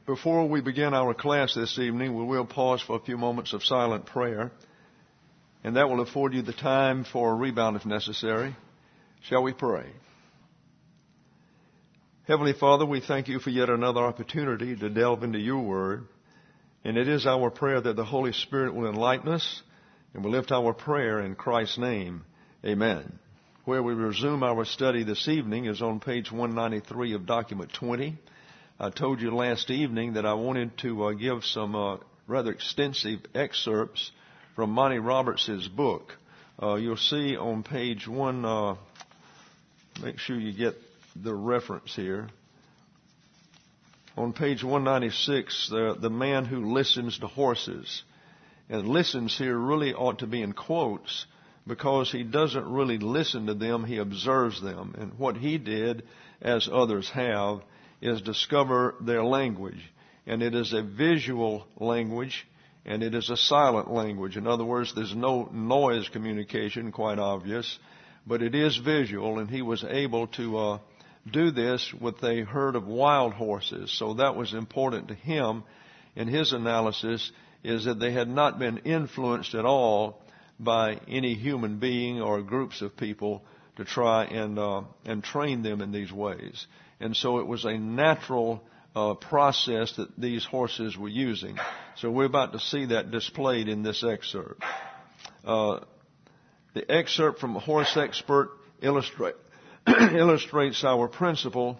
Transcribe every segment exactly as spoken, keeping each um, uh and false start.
Before we begin our class this evening, we will pause for a few moments of silent prayer, and that will afford you the time for a rebound if necessary. Shall we pray? Heavenly Father, we thank you for yet another opportunity to delve into your word, and it is our prayer that the Holy Spirit will enlighten us, and we lift our prayer in Christ's name. Amen. Where we resume our study this evening is on page one ninety-three of document twenty. I told you last evening that I wanted to uh, give some uh, rather extensive excerpts from Monty Roberts' book. Uh, you'll see on page one, uh, make sure you get the reference here. On page one ninety-six, the, the man who listens to horses. And listens here really ought to be in quotes, because he doesn't really listen to them, he observes them. And what he did, as others have, is discover their language. And it is a visual language, and it is a silent language. In other words, there's no noise communication, quite obvious, but it is visual, and he was able to uh, do this with a herd of wild horses. So that was important to him in his analysis, is that they had not been influenced at all by any human being or groups of people to try and uh, and train them in these ways. And so it was a natural uh, process that these horses were using. So we're about to see that displayed in this excerpt. Uh, the excerpt from a horse expert illustrate, illustrates our principle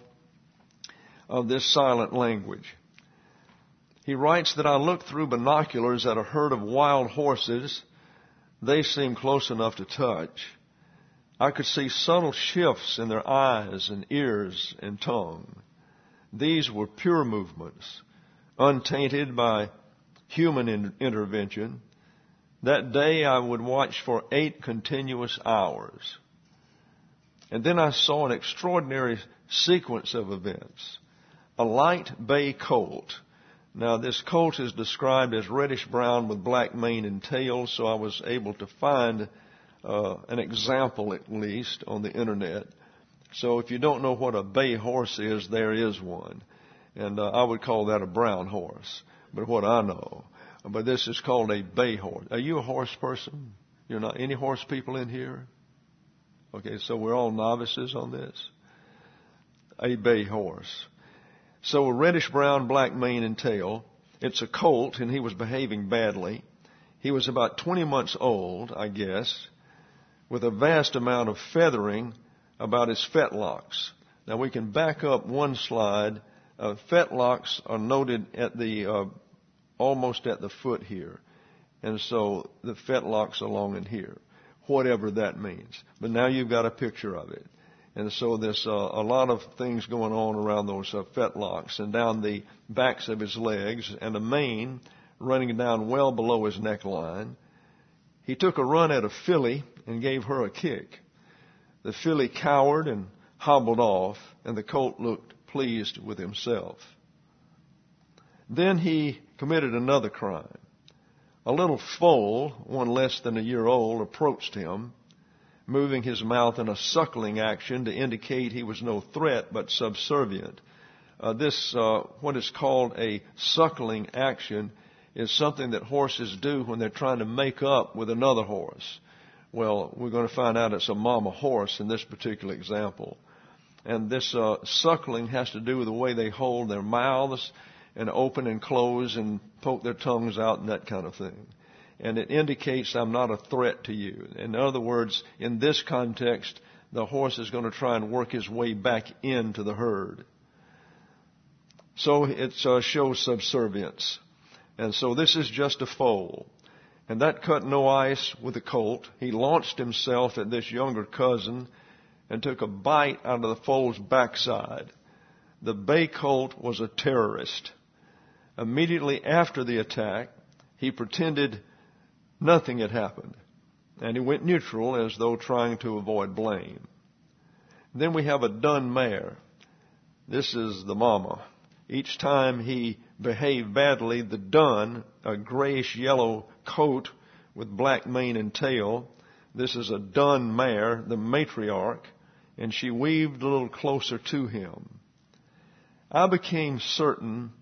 of this silent language. He writes that I looked through binoculars at a herd of wild horses. They seemed close enough to touch. I could see subtle shifts in their eyes and ears and tongue. These were pure movements, untainted by human in- intervention. That day I would watch for eight continuous hours. And then I saw an extraordinary sequence of events. A light bay colt. Now, this colt is described as reddish-brown with black mane and tail, so I was able to find uh, an example, at least, on the Internet. So if you don't know what a bay horse is, there is one. And uh, I would call that a brown horse, but what I know. But this is called a bay horse. Are you a horse person? You're not? Any horse people in here? Okay, so we're all novices on this. A bay horse. So a reddish-brown, black mane and tail. It's a colt, and he was behaving badly. He was about twenty months old, I guess, with a vast amount of feathering about his fetlocks. Now, we can back up one slide. Uh, fetlocks are noted at the uh, almost at the foot here. And so the fetlocks along in here, whatever that means. But now you've got a picture of it. And so there's uh, a lot of things going on around those uh, fetlocks and down the backs of his legs, and a mane running down well below his neckline. He took a run at a filly and gave her a kick. The filly cowered and hobbled off, and the colt looked pleased with himself. Then he committed another crime. A little foal, one less than a year old, approached him, moving his mouth in a suckling action to indicate he was no threat but subservient. Uh, this, uh, what is called a suckling action, is something that horses do when they're trying to make up with another horse. Well, we're going to find out it's a mama horse in this particular example. And this uh, suckling has to do with the way they hold their mouths and open and close and poke their tongues out and that kind of thing. And it indicates I'm not a threat to you. In other words, in this context, the horse is going to try and work his way back into the herd. So it uh, shows subservience. And so this is just a foal. And that cut no ice with the colt. He launched himself at this younger cousin and took a bite out of the foal's backside. The bay colt was a terrorist. Immediately after the attack, he pretended nothing had happened, and he went neutral as though trying to avoid blame. Then we have a dun mare. This is the mama. Each time he behaved badly, the dun, a grayish-yellow coat with black mane and tail, this is a dun mare, the matriarch, and she weaved a little closer to him. I became certain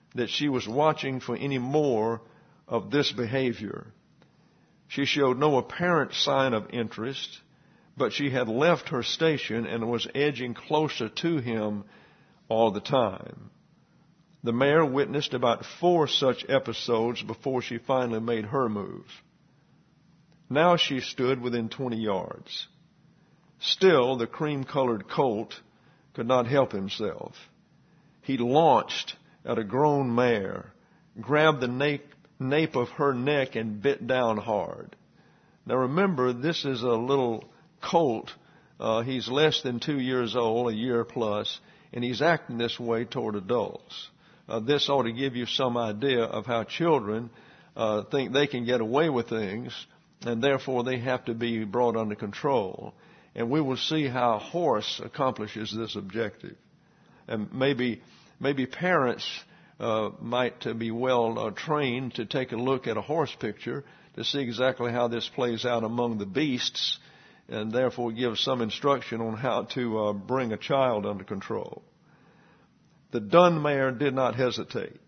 that she was watching for any more of this behavior. She showed no apparent sign of interest, but she had left her station and was edging closer to him all the time. The mare witnessed about four such episodes before she finally made her move. Now she stood within twenty yards. Still, the cream-colored colt could not help himself. He launched at a grown mare, grabbed the nape, nape of her neck and bit down hard. Now remember, this is a little colt. Uh, he's less than two years old, a year plus, and he's acting this way toward adults. Uh, this ought to give you some idea of how children uh, think they can get away with things, and therefore they have to be brought under control. And we will see how a horse accomplishes this objective. And maybe maybe parents uh, might uh, be well uh, trained to take a look at a horse picture to see exactly how this plays out among the beasts, and therefore give some instruction on how to uh, bring a child under control. The dun mare did not hesitate.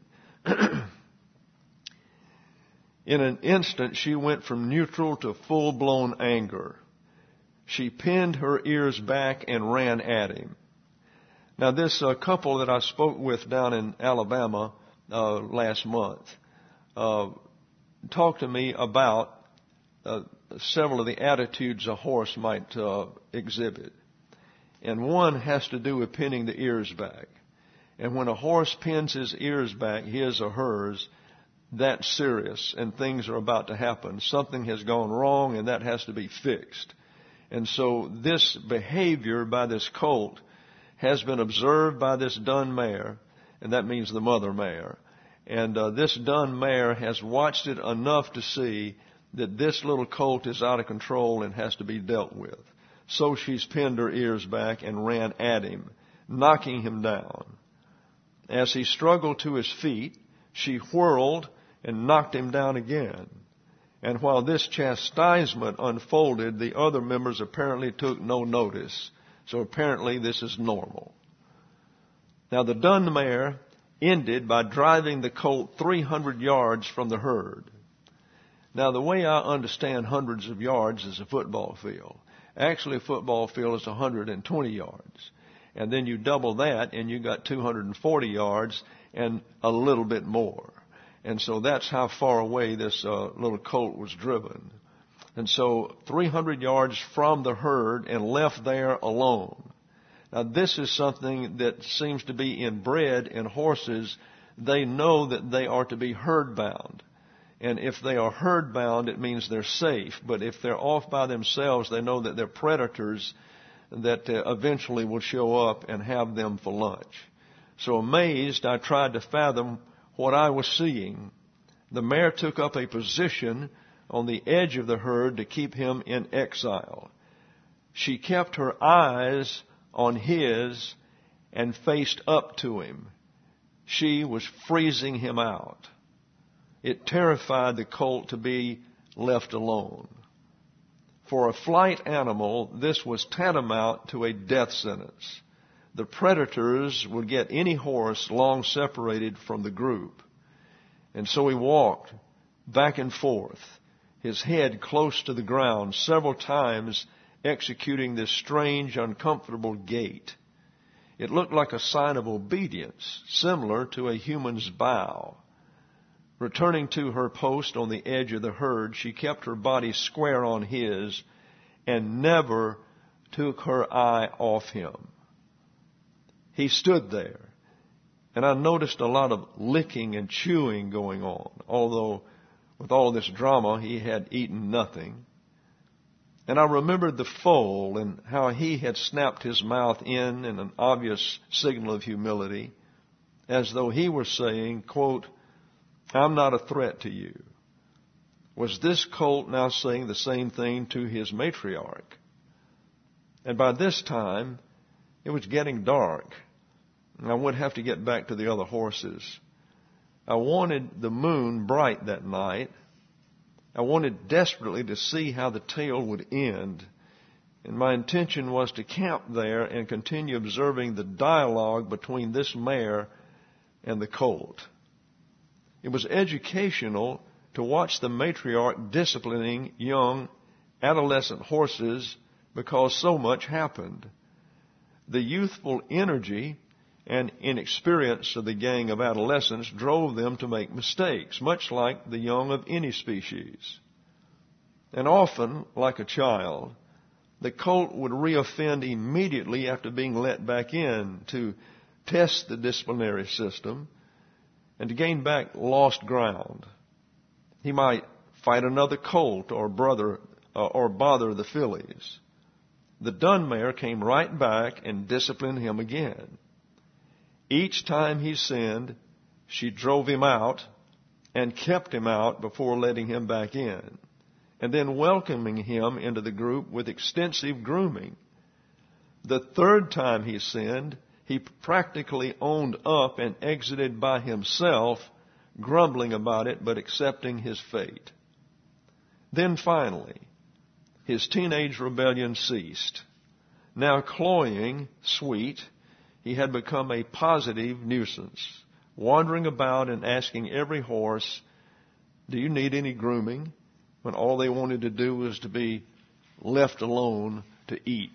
In an instant, she went from neutral to full-blown anger. She pinned her ears back and ran at him. Now, this uh, couple that I spoke with down in Alabama uh, last month uh, talked to me about uh, several of the attitudes a horse might uh, exhibit. And one has to do with pinning the ears back. And when a horse pins his ears back, his or hers, that's serious and things are about to happen. Something has gone wrong and that has to be fixed. And so this behavior by this colt has been observed by this dun mare, and that means the mother mare. And uh, this dun mare has watched it enough to see that this little colt is out of control and has to be dealt with. So she's pinned her ears back and ran at him, knocking him down. As he struggled to his feet, she whirled and knocked him down again. And while this chastisement unfolded, the other members apparently took no notice. So apparently this is normal. Now the dun mare ended by driving the colt three hundred yards from the herd. Now the way I understand hundreds of yards is a football field. Actually a football field is one hundred twenty yards. And then you double that and you got two hundred forty yards and a little bit more. And so that's how far away this uh, little colt was driven. And so three hundred yards from the herd and left there alone. Now this is something that seems to be inbred in horses. They know that they are to be herd bound. And if they are herd bound, it means they're safe. But if they're off by themselves, they know that they're predators that uh, eventually will show up and have them for lunch. So amazed, I tried to fathom what I was seeing. The mare took up a position on the edge of the herd to keep him in exile. She kept her eyes on his and faced up to him. She was freezing him out. It terrified the colt to be left alone. For a flight animal, this was tantamount to a death sentence. The predators would get any horse long separated from the group. And so he walked back and forth, his head close to the ground, several times executing this strange, uncomfortable gait. It looked like a sign of obedience, similar to a human's bow. Returning to her post on the edge of the herd, she kept her body square on his and never took her eye off him. He stood there, and I noticed a lot of licking and chewing going on, although with all this drama he had eaten nothing. And I remembered the foal and how he had snapped his mouth in in an obvious signal of humility, as though he were saying, quote, "I'm not a threat to you." Was this colt now saying the same thing to his matriarch? And by this time, it was getting dark, and I would have to get back to the other horses. I wanted the moon bright that night. I wanted desperately to see how the tale would end. And my intention was to camp there and continue observing the dialogue between this mare and the colt. It was educational to watch the matriarch disciplining young adolescent horses because so much happened. The youthful energy and inexperience of the gang of adolescents drove them to make mistakes, much like the young of any species. And often, like a child, the colt would reoffend immediately after being let back in to test the disciplinary system and to gain back lost ground. He might fight another colt or brother uh, or bother the fillies. The dun mare came right back and disciplined him again. Each time he sinned, she drove him out and kept him out before letting him back in, and then welcoming him into the group with extensive grooming. The third time he sinned, he practically owned up and exited by himself, grumbling about it but accepting his fate. Then finally, his teenage rebellion ceased. Now cloying, sweet, he had become a positive nuisance, wandering about and asking every horse, "Do you need any grooming?" when all they wanted to do was to be left alone to eat.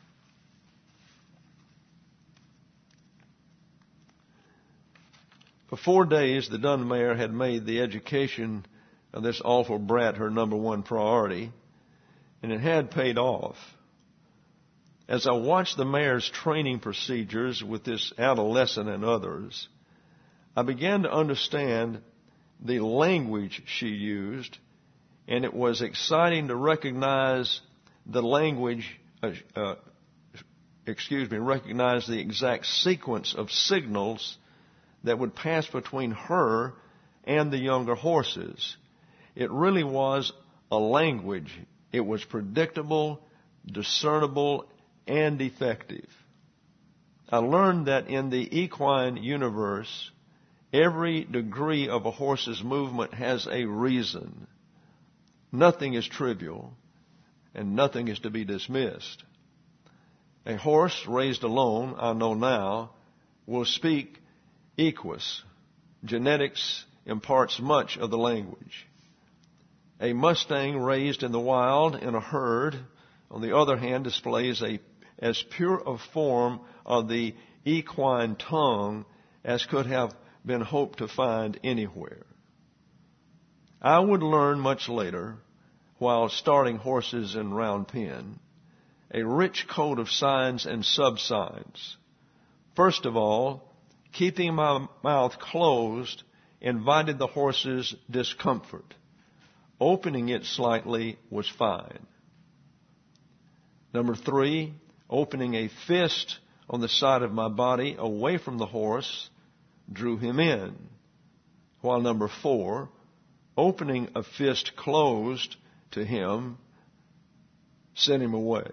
For four days, the dun mare had made the education of this awful brat her number one priority, and it had paid off. As I watched the mare's training procedures with this adolescent and others, I began to understand the language she used, and it was exciting to recognize the language, uh, uh, excuse me, recognize the exact sequence of signals that would pass between her and the younger horses. It really was a language. It was predictable, discernible, and effective. I learned that in the equine universe, every degree of a horse's movement has a reason. Nothing is trivial, and nothing is to be dismissed. A horse raised alone, I know now, will speak equus. Genetics imparts much of the language. A Mustang raised in the wild in a herd, on the other hand, displays a as pure a form of the equine tongue as could have been hoped to find anywhere. I would learn much later, while starting horses in round pen, a rich code of signs and subsigns. First of all, keeping my mouth closed invited the horse's discomfort. Opening it slightly was fine. Number three, opening a fist on the side of my body away from the horse drew him in. While number four, opening a fist closed to him sent him away.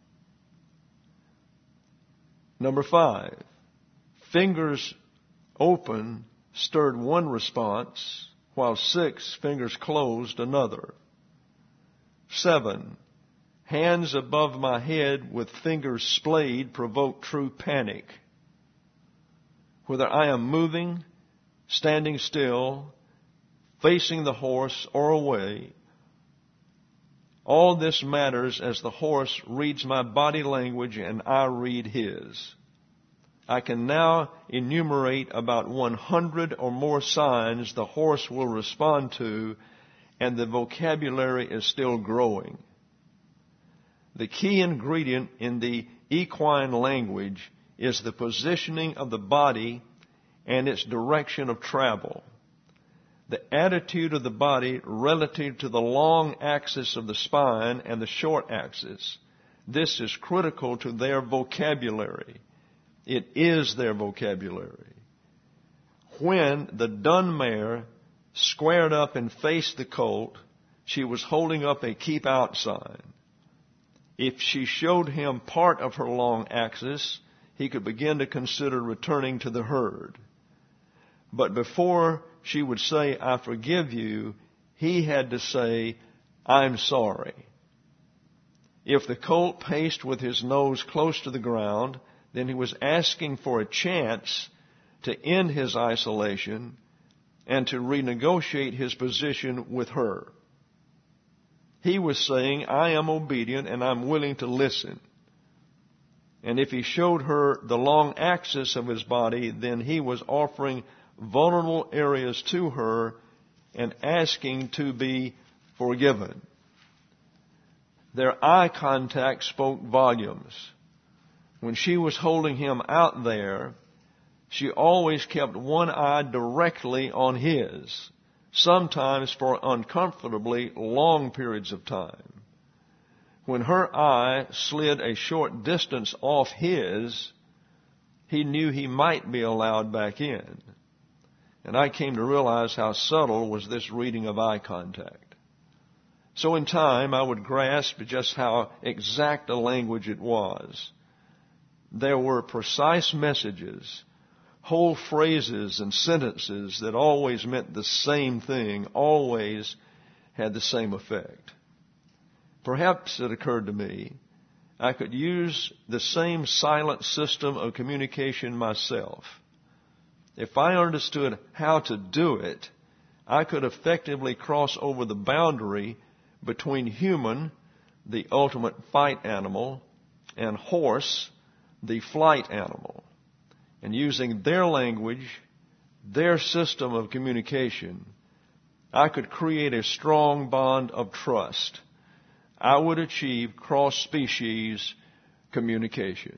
Number five, fingers open stirred one response, while six, fingers closed, another. Seven, hands above my head with fingers splayed provoke true panic. Whether I am moving, standing still, facing the horse, or away, all this matters as the horse reads my body language and I read his. I can now enumerate about one hundred or more signs the horse will respond to, and the vocabulary is still growing. The key ingredient in the equine language is the positioning of the body and its direction of travel. The attitude of the body relative to the long axis of the spine and the short axis. This is critical to their vocabulary. It is their vocabulary. When the dun mare squared up and faced the colt, she was holding up a keep out sign. If she showed him part of her long axis, he could begin to consider returning to the herd. But before she would say, "I forgive you," he had to say, "I'm sorry." If the colt paced with his nose close to the ground, then he was asking for a chance to end his isolation and to renegotiate his position with her. He was saying, I am obedient and I'm willing to listen. And if he showed her the long axis of his body, then he was offering vulnerable areas to her and asking to be forgiven. Their eye contact spoke volumes. When she was holding him out there, she always kept one eye directly on his, sometimes for uncomfortably long periods of time. When her eye slid a short distance off his, he knew he might be allowed back in. And I came to realize how subtle was this reading of eye contact. So in time, I would grasp just how exact a language it was. There were precise messages, whole phrases and sentences that always meant the same thing, always had the same effect. Perhaps it occurred to me, I could use the same silent system of communication myself. If I understood how to do it, I could effectively cross over the boundary between human, the ultimate fight animal, and horse, the flight animal. And using their language, their system of communication, I could create a strong bond of trust. I would achieve cross-species communication.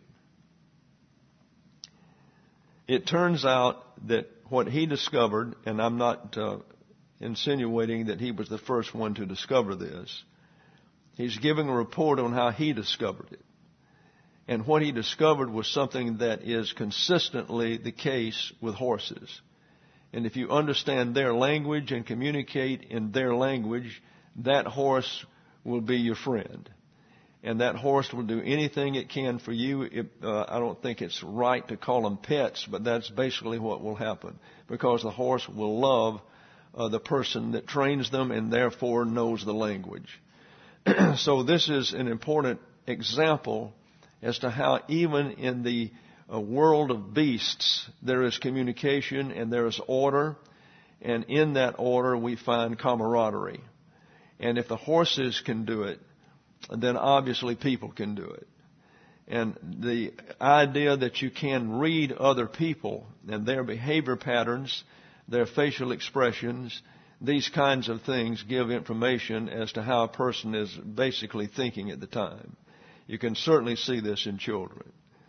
It turns out that what he discovered, and I'm not uh, insinuating that he was the first one to discover this, he's giving a report on how he discovered it. And what he discovered was something that is consistently the case with horses. And if you understand their language and communicate in their language, that horse will be your friend. And that horse will do anything it can for you. It, uh, I don't think it's right to call them pets, but that's basically what will happen. Because the horse will love uh, the person that trains them and therefore knows the language. So this is an important example as to how even in the uh, world of beasts there is communication and there is order. And in that order we find camaraderie. And if the horses can do it, then obviously people can do it. And the idea that you can read other people and their behavior patterns, their facial expressions, these kinds of things give information as to how a person is basically thinking at the time. You can certainly see this in children.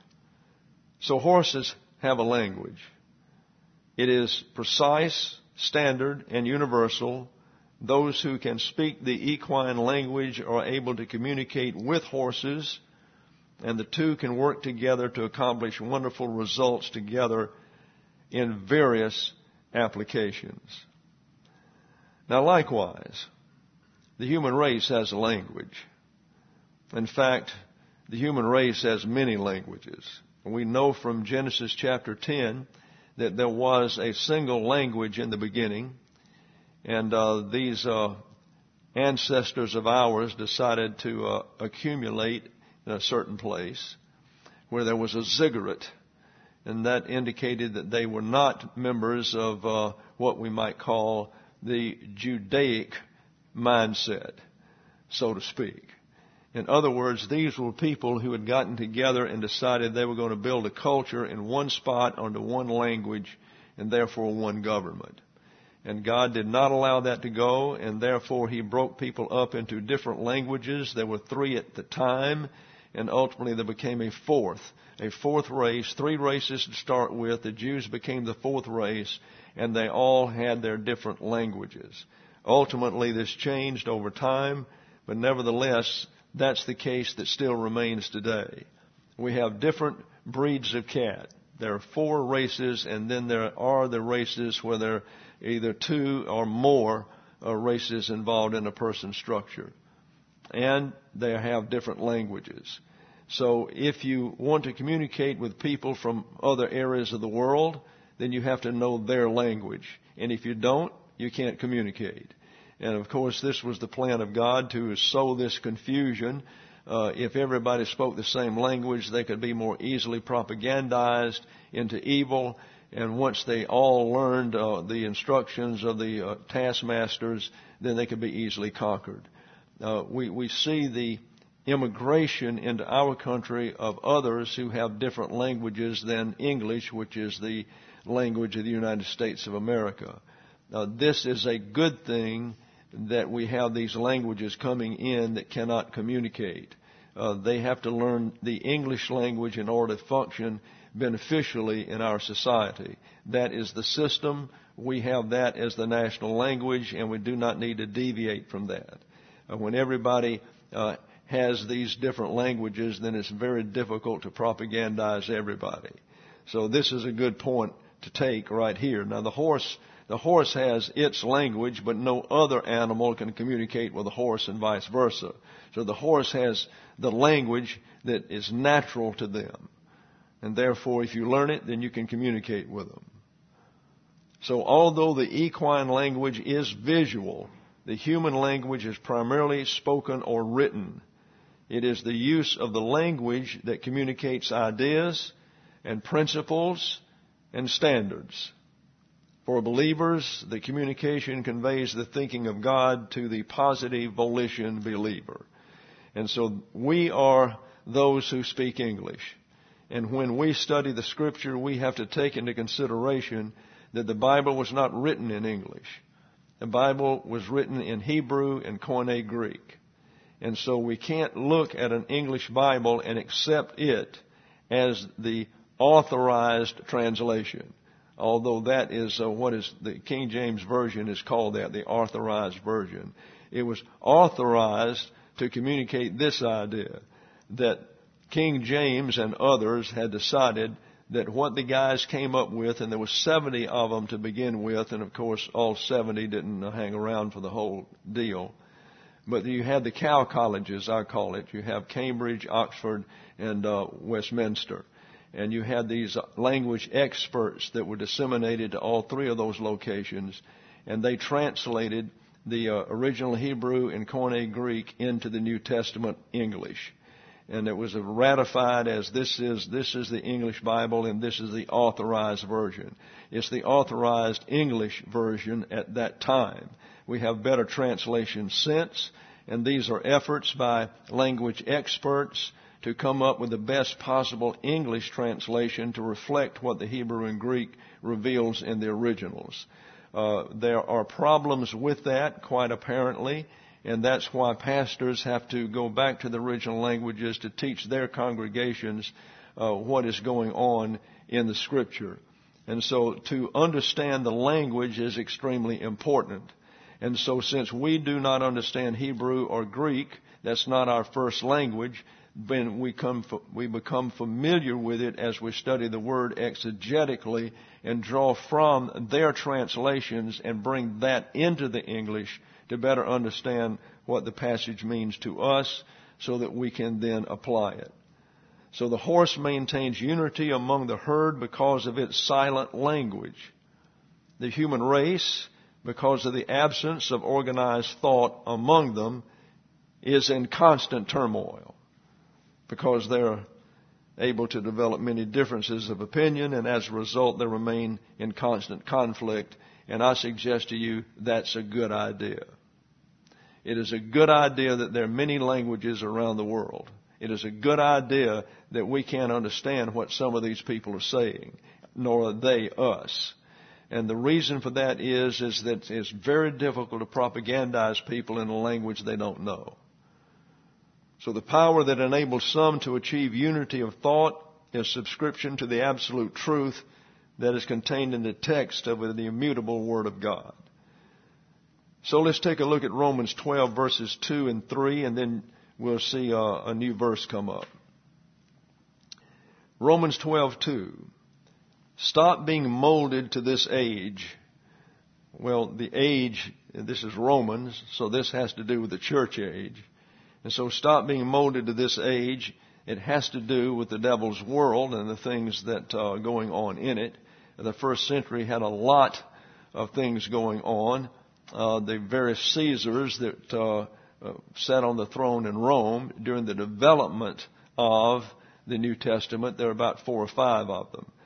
So horses have a language. It is precise, standard, and universal. Those who can speak the equine language are able to communicate with horses, and the two can work together to accomplish wonderful results together in various applications. Now, likewise, the human race has a language. In fact, the human race has many languages. We know from Genesis chapter ten that there was a single language in the beginning. And uh, these uh, ancestors of ours decided to uh, accumulate in a certain place where there was a ziggurat. And that indicated that they were not members of uh, what we might call the Judaic mindset, so to speak. In other words, these were people who had gotten together and decided they were going to build a culture in one spot under one language and therefore one government. And God did not allow that to go, and therefore He broke people up into different languages. There were three at the time, and ultimately there became a fourth, a fourth race, three races to start with. The Jews became the fourth race, and they all had their different languages. Ultimately, this changed over time, but nevertheless, that's the case that still remains today. We have different breeds of cat. There are four races, and then there are the races where there are either two or more uh, races involved in a person's structure. And they have different languages. So if you want to communicate with people from other areas of the world, then you have to know their language. And if you don't, you can't communicate. And of course, this was the plan of God to sow this confusion. Uh, if everybody spoke the same language, they could be more easily propagandized into evil. And once they all learned uh, the instructions of the uh, taskmasters, then they could be easily conquered. Uh, we, we see the immigration into our country of others who have different languages than English, which is the language of the United States of America. Uh, this is a good thing that we have these languages coming in that cannot communicate. Uh, they have to learn the English language in order to function beneficially in our society. That is the system. We have that as the national language, and we do not need to deviate from that. Uh, when everybody uh, has these different languages, then it's very difficult to propagandize everybody. So this is a good point to take right here. Now the horse, the horse has its language, but no other animal can communicate with a horse and vice versa. So the horse has the language that is natural to them. And therefore, if you learn it, then you can communicate with them. So although the equine language is visual, the human language is primarily spoken or written. It is the use of the language that communicates ideas and principles and standards. For believers, the communication conveys the thinking of God to the positive volition believer. And so we are those who speak English. And when we study the Scripture, we have to take into consideration that the Bible was not written in English. The Bible was written in Hebrew and Koine Greek. And so we can't look at an English Bible and accept it as the authorized translation. Although that is uh, what is the King James Version is called that, the authorized version. It was authorized to communicate this idea that King James and others had decided that what the guys came up with, and there were seventy of them to begin with, and of course all seventy didn't hang around for the whole deal. But you had the cow colleges, I call it. You have Cambridge, Oxford, and uh, Westminster. And you had these language experts that were disseminated to all three of those locations, and they translated the uh, original Hebrew and Koine Greek into the New Testament English. And it was ratified as this is this is the English Bible and this is the authorized version. It's the authorized English version at that time. We have better translations since, and these are efforts by language experts to come up with the best possible English translation to reflect what the Hebrew and Greek reveals in the originals. Uh, there are problems with that, quite apparently. And that's why pastors have to go back to the original languages to teach their congregations uh, what is going on in the Scripture. And so to understand the language is extremely important. And so since we do not understand Hebrew or Greek, that's not our first language, then we, come, we become familiar with it as we study the Word exegetically and draw from their translations and bring that into the English to better understand what the passage means to us so that we can then apply it. So the horse maintains unity among the herd because of its silent language. The human race, because of the absence of organized thought among them, is in constant turmoil because they're able to develop many differences of opinion, and as a result they remain in constant conflict. And I suggest to you that's a good idea. It is a good idea that there are many languages around the world. It is a good idea that we can't understand what some of these people are saying, nor are they us. And the reason for that is, is that it's very difficult to propagandize people in a language they don't know. So the power that enables some to achieve unity of thought is subscription to the absolute truth that is contained in the text of the immutable Word of God. So let's take a look at Romans twelve, verses two and three, and then we'll see a, a new verse come up. Romans twelve two. Stop being molded to this age. Well, the age, this is Romans, so this has to do with the church age. And so stop being molded to this age. It has to do with the devil's world and the things that are going on in it. The first century had a lot of things going on. Uh, the various Caesars that uh, uh, sat on the throne in Rome during the development of the New Testament, there are about four or five of them.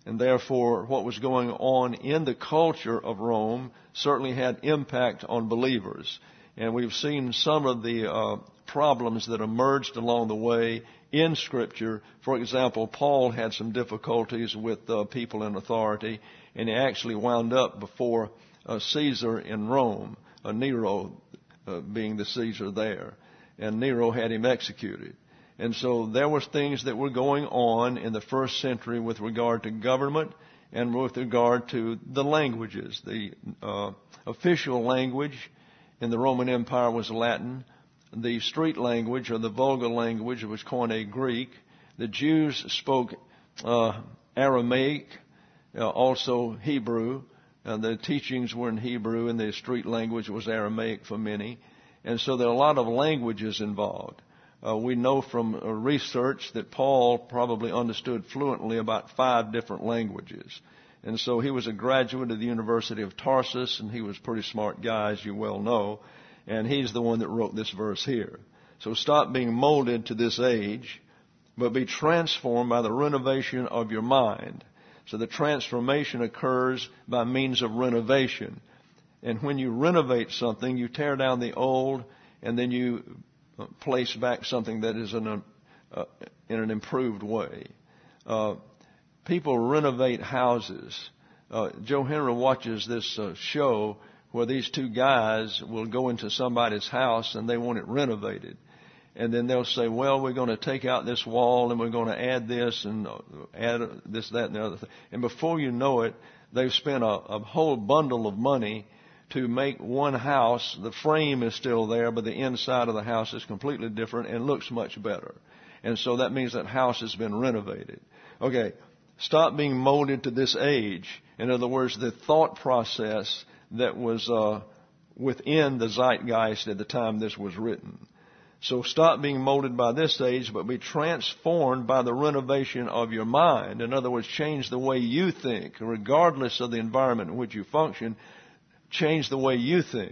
And therefore, what was going on in the culture of Rome certainly had impact on believers. And we've seen some of the uh, problems that emerged along the way in Scripture. For example, Paul had some difficulties with uh, people in authority, and he actually wound up before uh, Caesar in Rome, uh, Nero uh, being the Caesar there. And Nero had him executed. And so there was things that were going on in the first century with regard to government and with regard to the languages. The uh, official language in the Roman Empire was Latin. The street language, or the vulgar language, was Koine Greek. The Jews spoke uh, Aramaic, uh, also Hebrew. Uh, the teachings were in Hebrew, and the street language was Aramaic for many. And so there are a lot of languages involved. Uh, we know from uh, research that Paul probably understood fluently about five different languages. And so he was a graduate of the University of Tarsus, and he was a pretty smart guy, as you well know. And he's the one that wrote this verse here. So stop being molded to this age, but be transformed by the renovation of your mind. So the transformation occurs by means of renovation. And when you renovate something, you tear down the old, and then you place back something that is in, a, uh, in an improved way. Uh, people renovate houses. Uh, Joe Henry watches this uh, show where these two guys will go into somebody's house and they want it renovated. And then they'll say, well, we're going to take out this wall and we're going to add this and add this, that, and the other thing. And before you know it, they've spent a, a whole bundle of money to make one house. The frame is still there, but the inside of the house is completely different and looks much better. And so that means that house has been renovated. Okay, stop being molded to this age. In other words, the thought process that was uh, within the zeitgeist at the time this was written. So stop being molded by this age, but be transformed by the renovation of your mind. In other words, change the way you think, regardless of the environment in which you function. Change the way you think,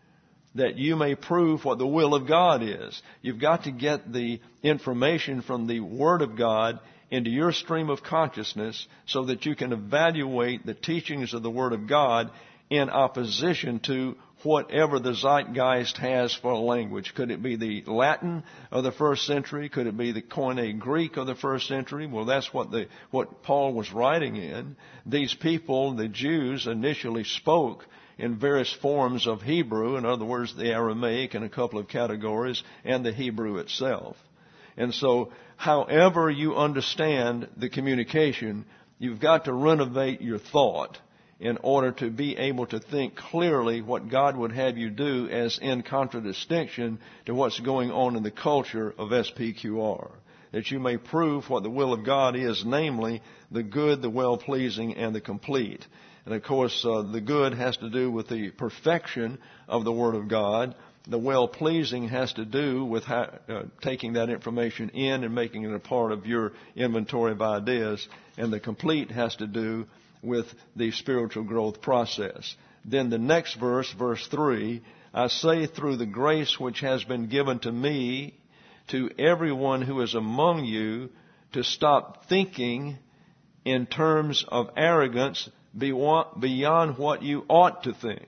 that you may prove what the will of God is. You've got to get the information from the Word of God into your stream of consciousness so that you can evaluate the teachings of the Word of God in opposition to whatever the zeitgeist has for a language. Could it be the Latin of the first century? Could it be the Koine Greek of the first century? Well, that's what the what Paul was writing in. These people, the Jews, initially spoke in various forms of Hebrew, in other words, the Aramaic in a couple of categories, and the Hebrew itself. And so, however you understand the communication, you've got to renovate your thought in order to be able to think clearly what God would have you do, as in contradistinction to what's going on in the culture of S P Q R. That you may prove what the will of God is, namely the good, the well-pleasing, and the complete. And of course, uh, the good has to do with the perfection of the Word of God. The well-pleasing has to do with how, uh, taking that information in and making it a part of your inventory of ideas. And the complete has to do with the spiritual growth process. Then the next verse, verse three, I say through the grace which has been given to me, to everyone who is among you, to stop thinking in terms of arrogance beyond what you ought to think.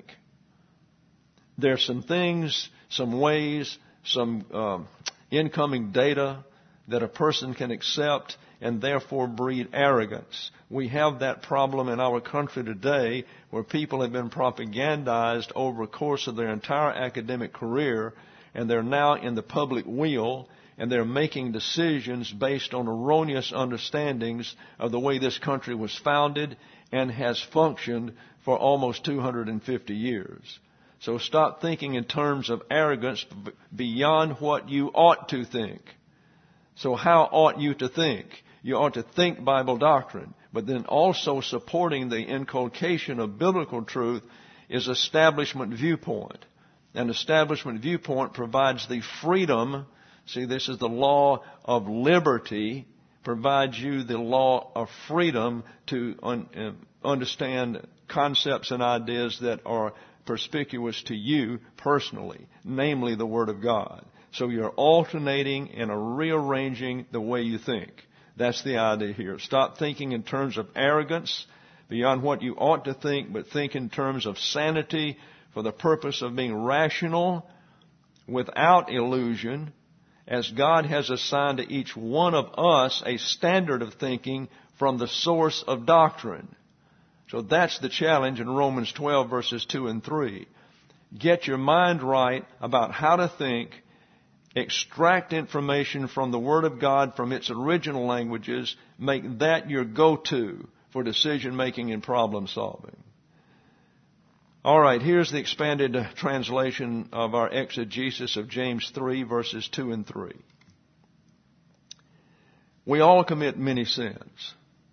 There's some things, some ways, some um, incoming data that a person can accept and therefore breed arrogance. We have that problem in our country today, where people have been propagandized over the course of their entire academic career, and they're now in the public wheel, and they're making decisions based on erroneous understandings of the way this country was founded and has functioned for almost two hundred fifty years. So stop thinking in terms of arrogance beyond what you ought to think. So how ought you to think? You ought to think Bible doctrine, but then also supporting the inculcation of biblical truth is establishment viewpoint. An establishment viewpoint provides the freedom. See, this is the law of liberty, provides you the law of freedom to un- uh, understand concepts and ideas that are perspicuous to you personally, namely the Word of God. So you're alternating and rearranging the way you think. That's the idea here. Stop thinking in terms of arrogance beyond what you ought to think, but think in terms of sanity for the purpose of being rational without illusion, as God has assigned to each one of us a standard of thinking from the source of doctrine. So that's the challenge in Romans twelve, verses two and three. Get your mind right about how to think, extract information from the Word of God from its original languages, make that your go-to for decision making and problem solving. All right, here's the expanded translation of our exegesis of James three, verses two and three. We all commit many sins,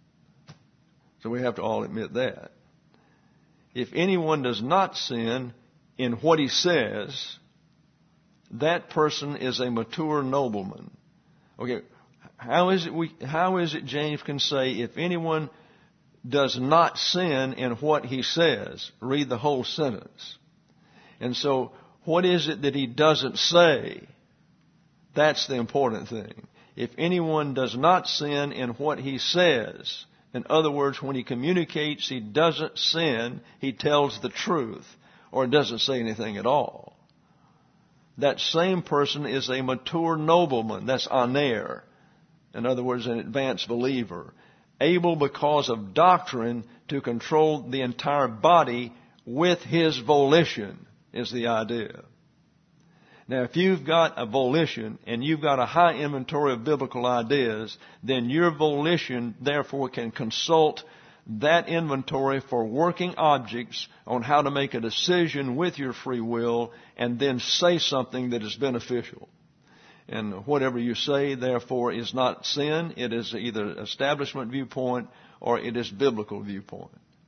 so we have to all admit that. If anyone does not sin in what he says, that person is a mature nobleman. Okay, how is it we, how is it James can say if anyone does not sin in what he says? Read the whole sentence. And so, what is it that he doesn't say? That's the important thing. If anyone does not sin in what he says, in other words, when he communicates, he doesn't sin, he tells the truth, or doesn't say anything at all. That same person is a mature nobleman. That's aner. In other words, an advanced believer. Able because of doctrine to control the entire body with his volition is the idea. Now, if you've got a volition and you've got a high inventory of biblical ideas, then your volition, therefore, can consult that inventory for working objects on how to make a decision with your free will and then say something that is beneficial. And whatever you say, therefore, is not sin. It is either establishment viewpoint or it is biblical viewpoint.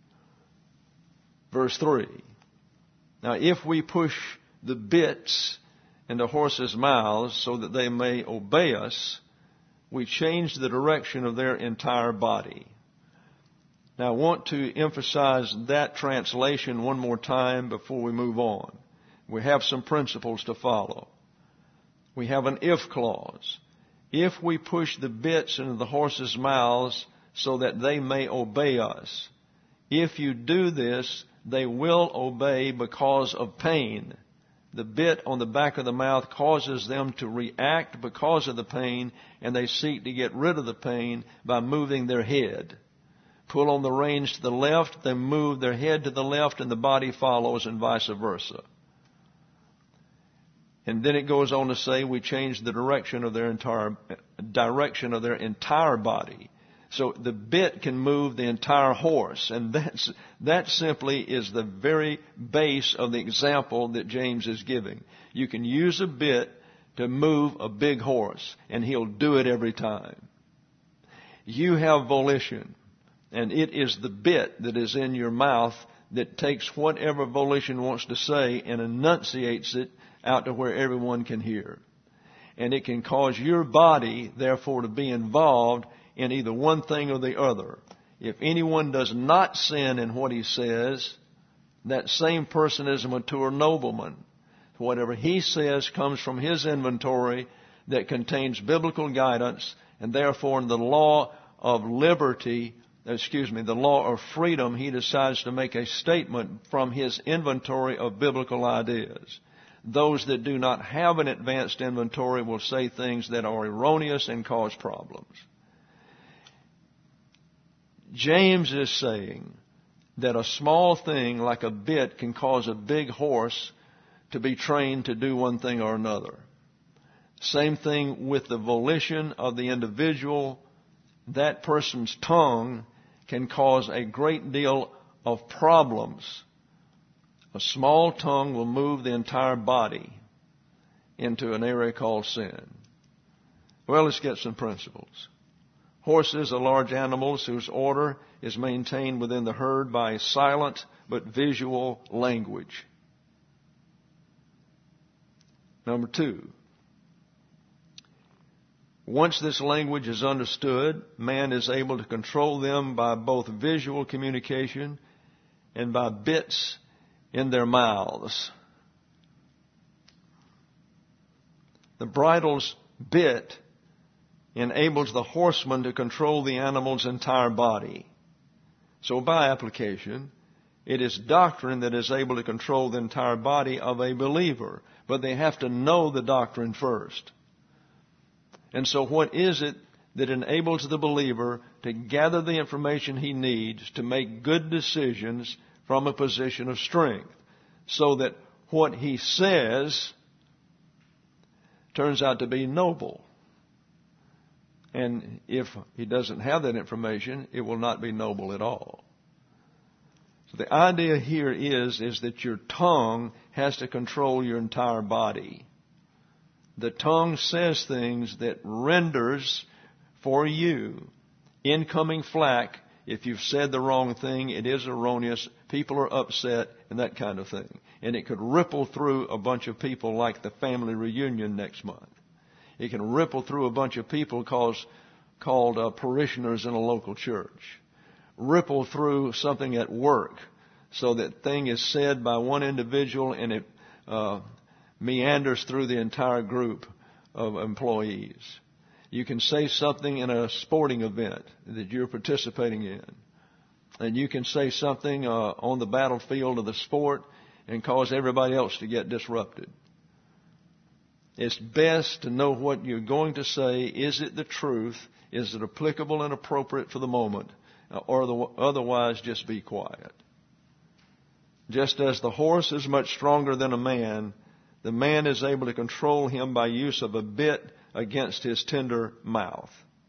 Verse three. Now, if we push the bits into horses' mouths so that they may obey us, we change the direction of their entire body. Now, I want to emphasize that translation one more time before we move on. We have some principles to follow. We have an if clause. If we push the bits into the horses' mouths so that they may obey us. If you do this, they will obey because of pain. The bit on the back of the mouth causes them to react because of the pain, and they seek to get rid of the pain by moving their head. Pull on the reins to the left, they move their head to the left, and the body follows, and vice versa. And then it goes on to say we change the direction of their entire direction of their entire body. So the bit can move the entire horse, and that's that simply is the very base of the example that James is giving. You can use a bit to move a big horse, and he'll do it every time. You have volition, and it is the bit that is in your mouth that takes whatever volition wants to say and enunciates it out to where everyone can hear. And it can cause your body, therefore, to be involved in either one thing or the other. If anyone does not sin in what he says, that same person is a mature nobleman. Whatever he says comes from his inventory that contains biblical guidance, and therefore in the law of liberty, excuse me, the law of freedom, he decides to make a statement from his inventory of biblical ideas. Those that do not have an advanced inventory will say things that are erroneous and cause problems. James is saying that a small thing like a bit can cause a big horse to be trained to do one thing or another. Same thing with the volition of the individual. That person's tongue can cause a great deal of problems. A small tongue will move the entire body into an area called sin. Well, let's get some principles. Horses are large animals whose order is maintained within the herd by silent but visual language. Number two, once this language is understood, man is able to control them by both visual communication and by bits in their mouths. The bridle's bit enables the horseman to control the animal's entire body. So by application, it is doctrine that is able to control the entire body of a believer. But they have to know the doctrine first. And so what is it that enables the believer to gather the information he needs to make good decisions from a position of strength, so that what he says turns out to be noble? And if he doesn't have that information, it will not be noble at all. So the idea here is, is that your tongue has to control your entire body. The tongue says things that renders for you incoming flack. If you've said the wrong thing, it is erroneous, people are upset, and that kind of thing. And it could ripple through a bunch of people like the family reunion next month. It can ripple through a bunch of people cause, called uh, parishioners in a local church. Ripple through something at work, so that thing is said by one individual and it uh, meanders through the entire group of employees. You can say something in a sporting event that you're participating in, and you can say something uh, on the battlefield of the sport and cause everybody else to get disrupted. It's best to know what you're going to say. Is it the truth? Is it applicable and appropriate for the moment? Or the, otherwise, just be quiet. Just as the horse is much stronger than a man, the man is able to control him by use of a bit against his tender mouth.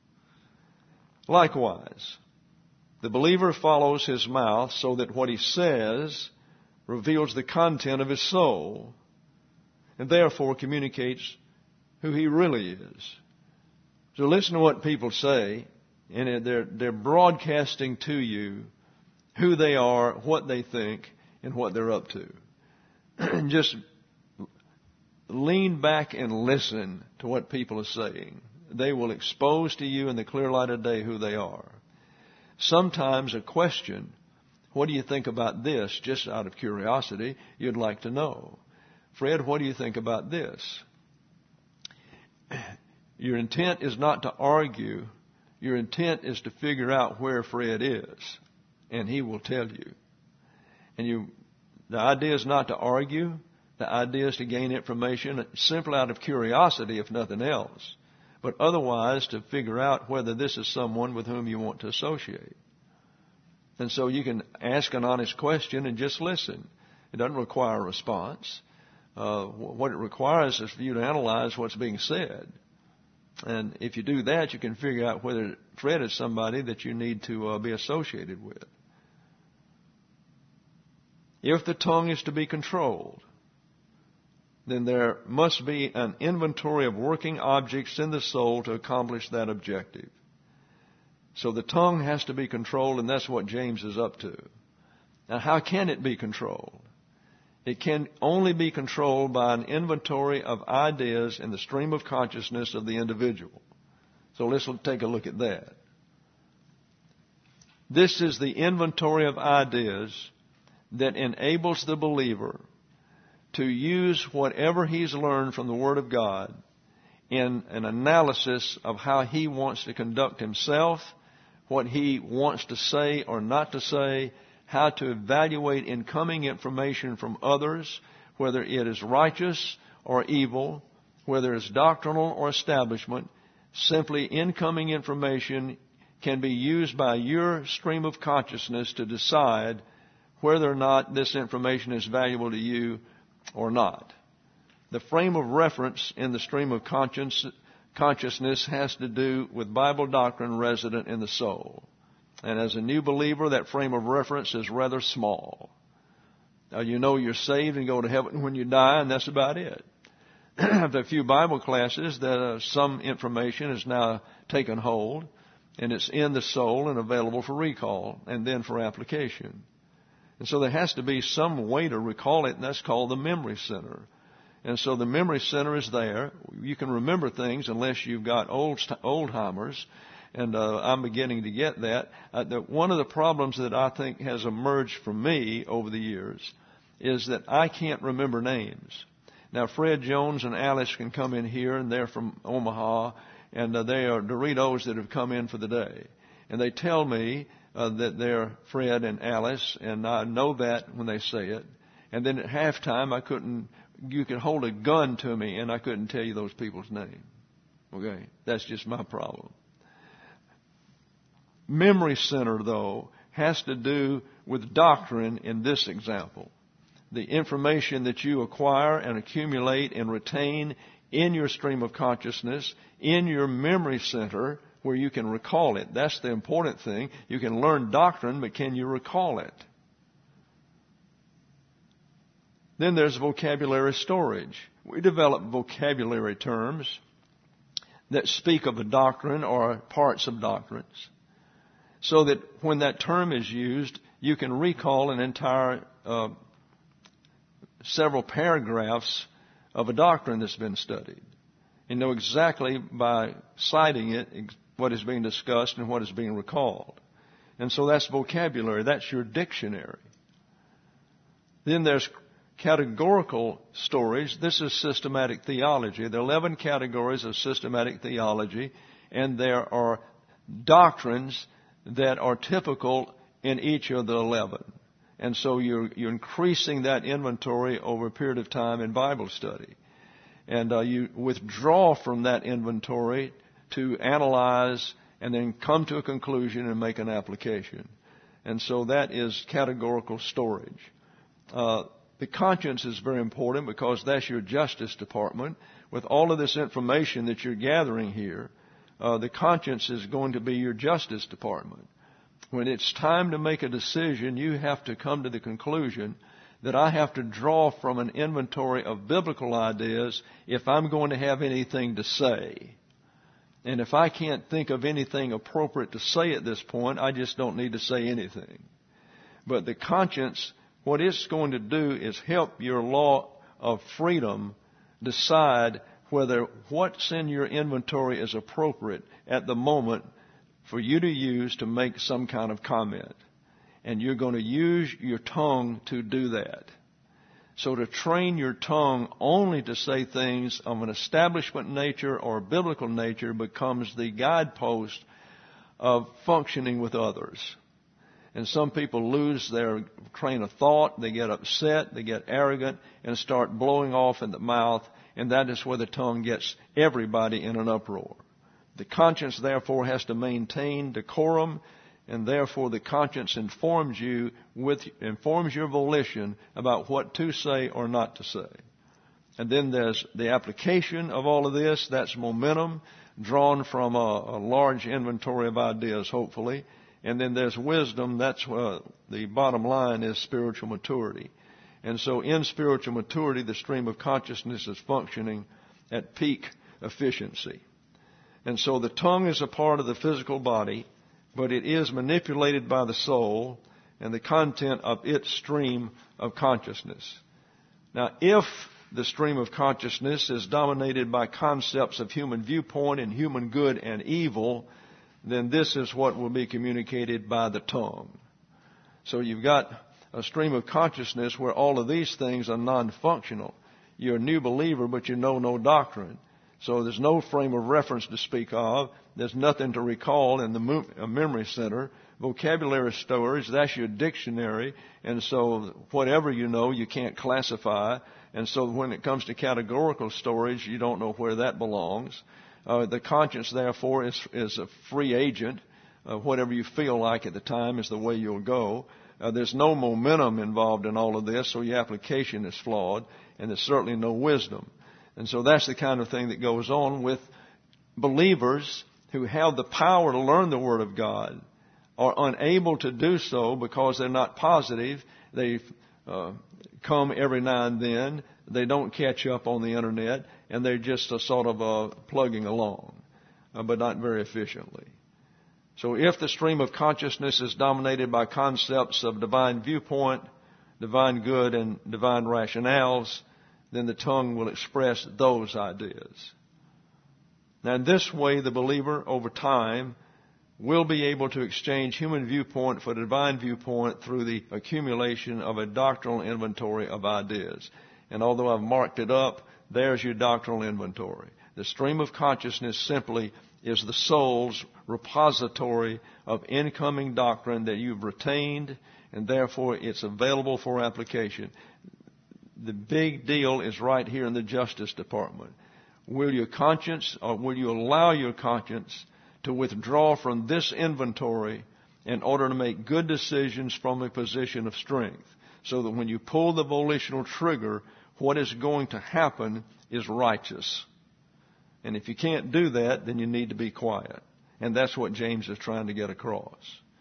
Likewise, the believer follows his mouth so that what he says reveals the content of his soul, and therefore communicates who he really is. So listen to what people say, and they're, they're broadcasting to you who they are, what they think, and what they're up to. Just lean back and listen to what people are saying. They will expose to you in the clear light of day who they are. Sometimes a question, what do you think about this? Just out of curiosity, you'd like to know. Fred, what do you think about this? Your intent is not to argue. Your intent is to figure out where Fred is, and he will tell you. And you, the idea is not to argue. The idea is to gain information simply out of curiosity, if nothing else. But otherwise to figure out whether this is someone with whom you want to associate. And so you can ask an honest question and just listen. It doesn't require a response. Uh, what it requires is for you to analyze what's being said. And if you do that, you can figure out whether Fred is somebody that you need to uh, be associated with. If the tongue is to be controlled, then there must be an inventory of working objects in the soul to accomplish that objective. So the tongue has to be controlled, and that's what James is up to. Now, how can it be controlled? It can only be controlled by an inventory of ideas in the stream of consciousness of the individual. So let's take a look at that. This is the inventory of ideas that enables the believer to use whatever he's learned from the Word of God in an analysis of how he wants to conduct himself, what he wants to say or not to say, how to evaluate incoming information from others, whether it is righteous or evil, whether it's doctrinal or establishment. Simply incoming information can be used by your stream of consciousness to decide whether or not this information is valuable to you or not. The frame of reference in the stream of conscience, consciousness has to do with Bible doctrine resident in the soul. And as a new believer, that frame of reference is rather small. Now, you know you're saved and go to heaven when you die, and that's about it. After a few Bible classes, that uh, some information is now taken hold, and it's in the soul and available for recall and then for application. And so there has to be some way to recall it, and that's called the memory center. And so the memory center is there. You can remember things unless you've got old Oldheimers, and uh, I'm beginning to get that. Uh, the, one of the problems that I think has emerged for me over the years is that I can't remember names. Now, Fred Jones and Alice can come in here, and they're from Omaha, and uh, they are Doritos that have come in for the day. And they tell me uh, that they're Fred and Alice, and I know that when they say it. And then at halftime, I couldn't, you could hold a gun to me, and I couldn't tell you those people's name. Okay? That's just my problem. Memory center, though, has to do with doctrine in this example. The information that you acquire and accumulate and retain in your stream of consciousness, in your memory center, where you can recall it. That's the important thing. You can learn doctrine, but can you recall it? Then there's vocabulary storage. We develop vocabulary terms that speak of a doctrine or parts of doctrines, so that when that term is used, you can recall an entire uh, several paragraphs of a doctrine that's been studied, and know exactly by citing it what is being discussed and what is being recalled. And so that's vocabulary. That's your dictionary. Then there's categorical storage. This is systematic theology. There are eleven categories of systematic theology, and there are doctrines that are typical in each of the eleven. And so you're, you're increasing that inventory over a period of time in Bible study. And uh, you withdraw from that inventory to analyze and then come to a conclusion and make an application. And so that is categorical storage. Uh, the conscience is very important because that's your justice department. With all of this information that you're gathering here, uh, the conscience is going to be your justice department. When it's time to make a decision, you have to come to the conclusion that I have to draw from an inventory of biblical ideas if I'm going to have anything to say. And if I can't think of anything appropriate to say at this point, I just don't need to say anything. But the conscience, what it's going to do is help your law of freedom decide whether what's in your inventory is appropriate at the moment for you to use to make some kind of comment. And you're going to use your tongue to do that. So to train your tongue only to say things of an establishment nature or biblical nature becomes the guidepost of functioning with others. And some people lose their train of thought, they get upset, they get arrogant, and start blowing off in the mouth, and that is where the tongue gets everybody in an uproar. The conscience, therefore, has to maintain decorum, and therefore the conscience informs you with informs your volition about what to say or not to say. And then there's the application of all of this. That's momentum drawn from a, a large inventory of ideas, hopefully. And then there's wisdom. That's uh, the bottom line is spiritual maturity. And so in spiritual maturity, the stream of consciousness is functioning at peak efficiency. And so the tongue is a part of the physical body, but it is manipulated by the soul and the content of its stream of consciousness. Now, if the stream of consciousness is dominated by concepts of human viewpoint and human good and evil, then this is what will be communicated by the tongue. So you've got a stream of consciousness where all of these things are non-functional. You're a new believer, but you know no doctrine. So there's no frame of reference to speak of. There's nothing to recall in the memory center. Vocabulary storage, that's your dictionary. And so whatever you know, you can't classify. And so when it comes to categorical storage, you don't know where that belongs. Uh, the conscience, therefore, is, is a free agent. Uh, whatever you feel like at the time is the way you'll go. Uh, there's no momentum involved in all of this, so your application is flawed. And there's certainly no wisdom. And so that's the kind of thing that goes on with believers who have the power to learn the Word of God, are unable to do so because they're not positive. They uh, come every now and then. They don't catch up on the Internet, and they're just a sort of uh, plugging along, uh, but not very efficiently. So if the stream of consciousness is dominated by concepts of divine viewpoint, divine good, and divine rationales, then the tongue will express those ideas. Now, in this way, the believer, over time, will be able to exchange human viewpoint for divine viewpoint through the accumulation of a doctrinal inventory of ideas. And although I've marked it up, there's your doctrinal inventory. The stream of consciousness simply is the soul's repository of incoming doctrine that you've retained, and therefore it's available for application. The big deal is right here in the Justice Department. Will your conscience, or will you allow your conscience to withdraw from this inventory in order to make good decisions from a position of strength, so that when you pull the volitional trigger, what is going to happen is righteous? And if you can't do that, then you need to be quiet. And that's what James is trying to get across.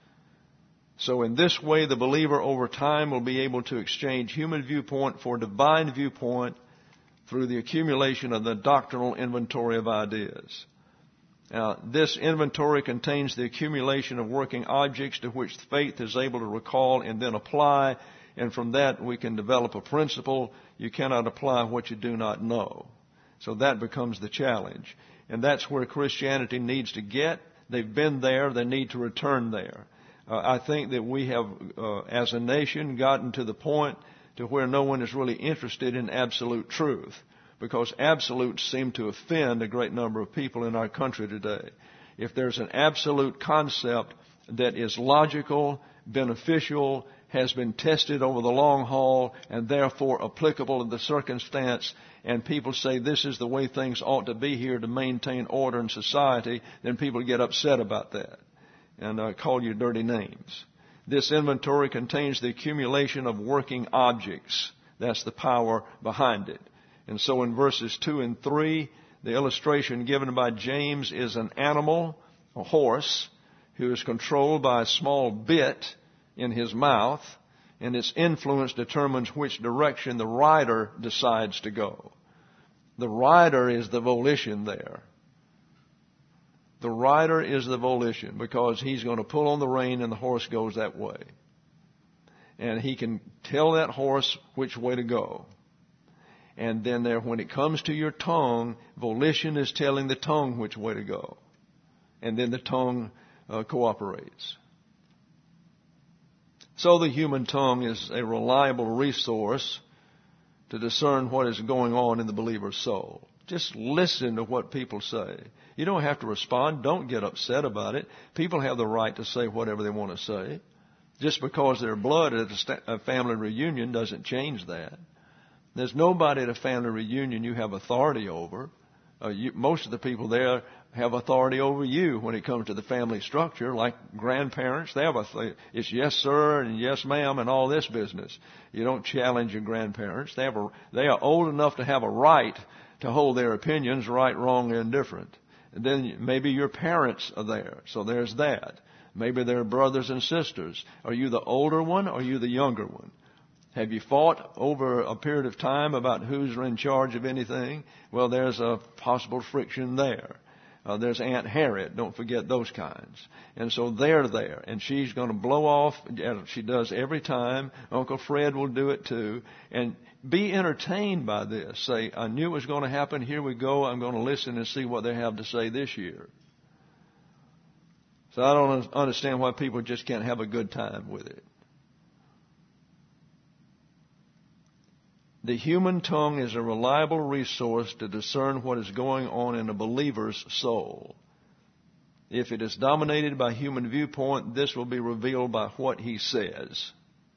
So in this way, the believer over time will be able to exchange human viewpoint for divine viewpoint through the accumulation of the doctrinal inventory of ideas. Now, this inventory contains the accumulation of working objects to which faith is able to recall and then apply, and from that we can develop a principle. You cannot apply what you do not know. So that becomes the challenge. And that's where Christianity needs to get. They've been there. They need to return there. Uh, I think that we have, uh, as a nation, gotten to the point to where no one is really interested in absolute truth, because absolutes seem to offend a great number of people in our country today. If there's an absolute concept that is logical, beneficial, has been tested over the long haul, and therefore applicable to the circumstance, and people say this is the way things ought to be here to maintain order in society, then people get upset about that and uh, call you dirty names. This inventory contains the accumulation of working objects. That's the power behind it. And so in verses two and three, the illustration given by James is an animal, a horse, who is controlled by a small bit in his mouth, and its influence determines which direction the rider decides to go. The rider is the volition there. The rider is the volition, because he's going to pull on the rein and the horse goes that way. And he can tell that horse which way to go. And then there, when it comes to your tongue, volition is telling the tongue which way to go. And then the tongue uh, cooperates. So the human tongue is a reliable resource to discern what is going on in the believer's soul. Just listen to what people say. You don't have to respond. Don't get upset about it. People have the right to say whatever they want to say. Just because they're blood at a family reunion doesn't change that. There's nobody at a family reunion you have authority over. Uh, you, most of the people there have authority over you when it comes to the family structure, like grandparents. They have a, it's yes sir and yes ma'am and all this business. You don't challenge your grandparents. They have a, they are old enough to have a right to hold their opinions, right, wrong, and indifferent. And then maybe your parents are there, so there's that. Maybe they're brothers and sisters. Are you the older one or are you the younger one? Have you fought over a period of time about who's in charge of anything? Well, there's a possible friction there. Uh, there's Aunt Harriet. Don't forget those kinds. And so they're there. And she's going to blow off, as she does every time. Uncle Fred will do it too. And be entertained by this. Say, I knew it was going to happen. Here we go. I'm going to listen and see what they have to say this year. So I don't understand why people just can't have a good time with it. The human tongue is a reliable resource to discern what is going on in a believer's soul. If it is dominated by human viewpoint, this will be revealed by what he says.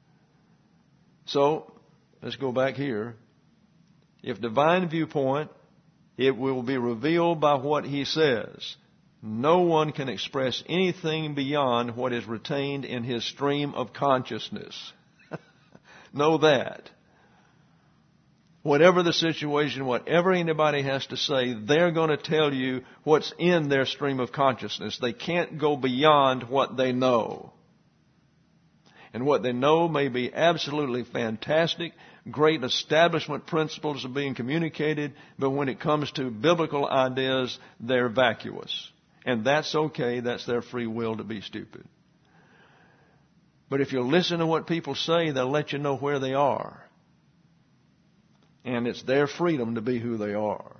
So, let's go back here. If divine viewpoint, it will be revealed by what he says. No one can express anything beyond what is retained in his stream of consciousness. Know that. Whatever the situation, whatever anybody has to say, they're going to tell you what's in their stream of consciousness. They can't go beyond what they know. And what they know may be absolutely fantastic. Great establishment principles are being communicated, but when it comes to biblical ideas, they're vacuous. And that's okay. That's their free will to be stupid. But if you listen to what people say, they'll let you know where they are. And it's their freedom to be who they are.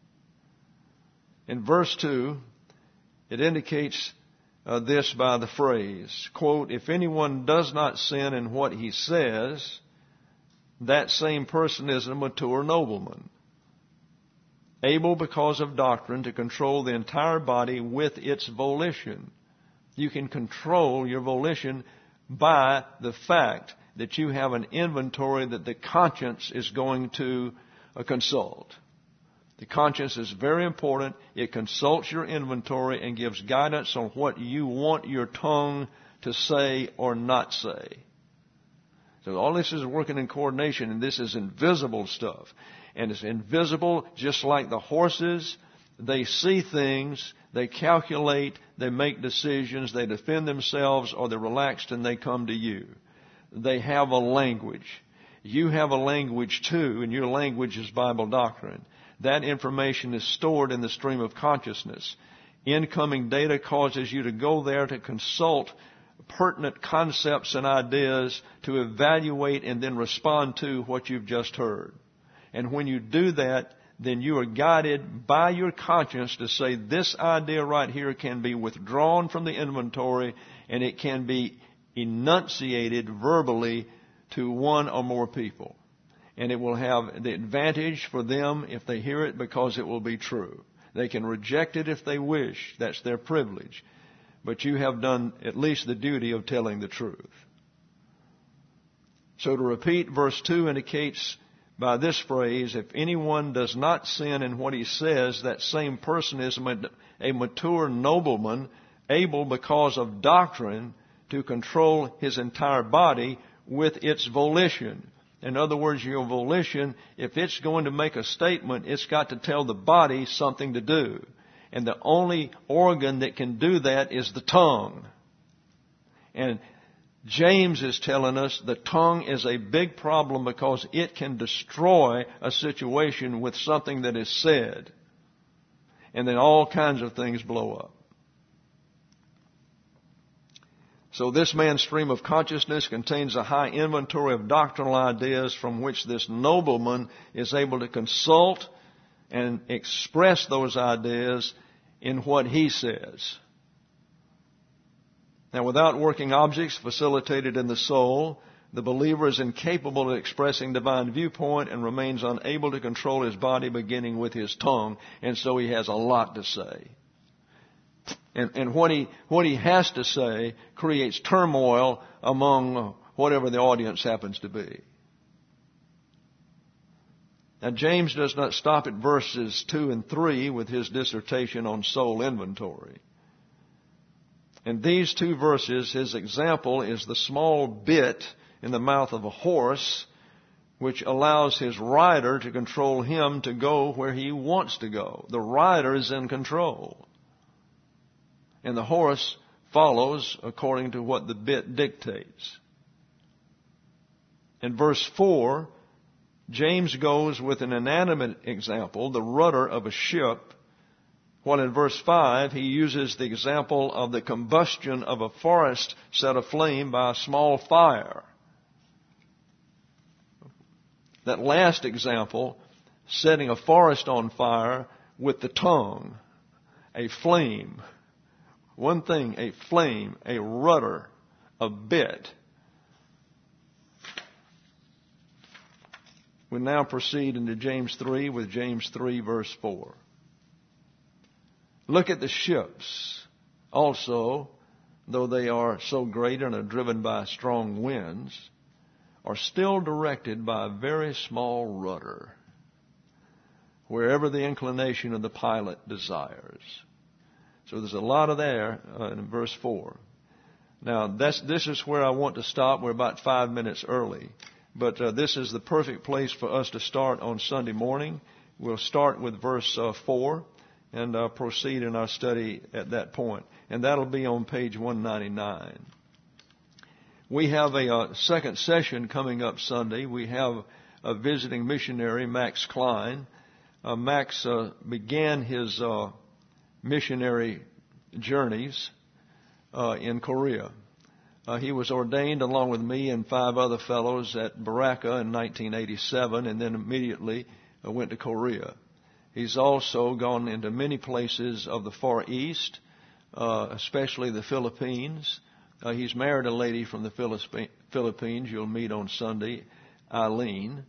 In verse two, it indicates uh, this by the phrase, quote, if anyone does not sin in what he says, that same person is a mature nobleman. able because of doctrine to control the entire body with its volition. You can control your volition by the fact that you have an inventory that the conscience is going to uh, consult. The conscience is very important. It consults your inventory and gives guidance on what you want your tongue to say or not say. So all this is working in coordination, and this is invisible stuff. And it's invisible just like the horses. They see things, they calculate, they make decisions, they defend themselves, or they're relaxed and they come to you. They have a language. You have a language too, and your language is Bible doctrine. That information is stored in the stream of consciousness. Incoming data causes you to go there to consult pertinent concepts and ideas, to evaluate and then respond to what you've just heard. And when you do that, then you are guided by your conscience to say this idea right here can be withdrawn from the inventory and it can be enunciated verbally to one or more people. And it will have the advantage for them if they hear it because it will be true. They can reject it if they wish. That's their privilege. But you have done at least the duty of telling the truth. So to repeat, verse two indicates by this phrase, if anyone does not sin in what he says, that same person is a mature nobleman, able because of doctrine to control his entire body with its volition. In other words, your volition, if it's going to make a statement, it's got to tell the body something to do. And the only organ that can do that is the tongue. And James is telling us the tongue is a big problem because it can destroy a situation with something that is said. And then all kinds of things blow up. So this man's stream of consciousness contains a high inventory of doctrinal ideas from which this nobleman is able to consult and express those ideas in what he says. Now, without working objects facilitated in the soul, the believer is incapable of expressing divine viewpoint and remains unable to control his body beginning with his tongue, and so he has a lot to say. And, and what he what he has to say creates turmoil among whatever the audience happens to be. Now, James does not stop at verses two and three with his dissertation on soul inventory. In these two verses, his example is the small bit in the mouth of a horse which allows his rider to control him to go where he wants to go. The rider is in control. And the horse follows according to what the bit dictates. In verse four, James goes with an inanimate example, the rudder of a ship, while in verse five he uses the example of the combustion of a forest set aflame by a small fire. That last example, setting a forest on fire with the tongue, a flame. One thing, a flame, a rudder, a bit. We now proceed into James three with James three verse four. Look at the ships. Also, though they are so great and are driven by strong winds, are still directed by a very small rudder, wherever the inclination of the pilot desires. So there's a lot of there uh, in verse four. Now, that's, this is where I want to stop. We're about five minutes early. But uh, this is the perfect place for us to start on Sunday morning. We'll start with verse uh, four and uh, proceed in our study at that point. And that'll be on page one ninety-nine. We have a uh, second session coming up Sunday. We have a visiting missionary, Max Klein. Uh, Max uh, began his uh, missionary journeys uh, in Korea. Uh, he was ordained along with me and five other fellows at Baraka in nineteen eighty-seven, and then immediately uh, went to Korea. He's also gone into many places of the Far East, uh, especially the Philippines. Uh, he's married a lady from the Philippines you'll meet on Sunday, Eileen.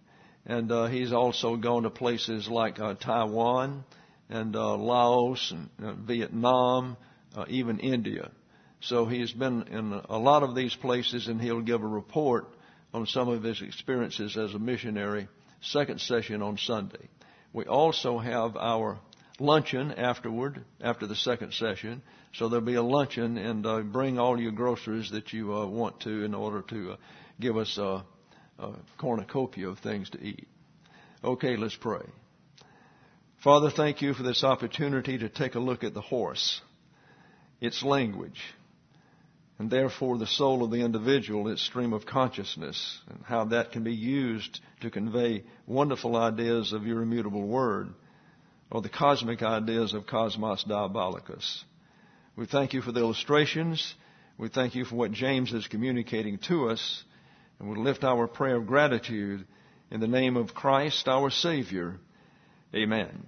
And uh, he's also gone to places like uh, Taiwan and uh, Laos and uh, Vietnam, uh, even India. So he's been in a lot of these places, and he'll give a report on some of his experiences as a missionary, second session on Sunday. We also have our luncheon afterward, after the second session. So there'll be a luncheon, and uh, bring all your groceries that you uh, want to in order to uh, give us a, a cornucopia of things to eat. Okay, let's pray. Father, thank you for this opportunity to take a look at the horse, its language, and therefore the soul of the individual, its stream of consciousness, and how that can be used to convey wonderful ideas of your immutable word, or the cosmic ideas of Cosmos Diabolicus. We thank you for the illustrations. We thank you for what James is communicating to us. And we lift our prayer of gratitude in the name of Christ, our Savior. Amen.